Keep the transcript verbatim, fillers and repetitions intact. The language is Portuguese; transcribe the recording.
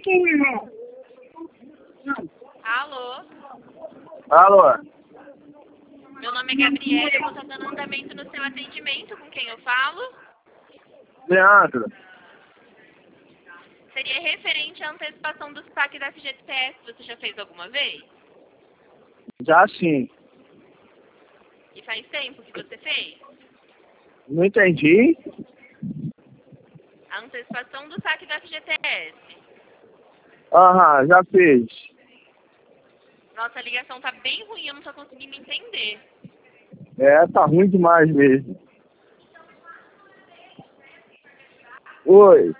Alô? Alô? Meu nome é Gabriela, eu vou estar dando andamento no seu atendimento. Com quem eu falo? Leandro? Seria referente à antecipação do saque da F G T S. Você já fez alguma vez? Já sim. E faz tempo que você fez? Não entendi. A antecipação do saque da F G T S. Aham, já fez. Nossa, a ligação tá bem ruim, eu não tô conseguindo entender. É, tá ruim demais mesmo. Oi.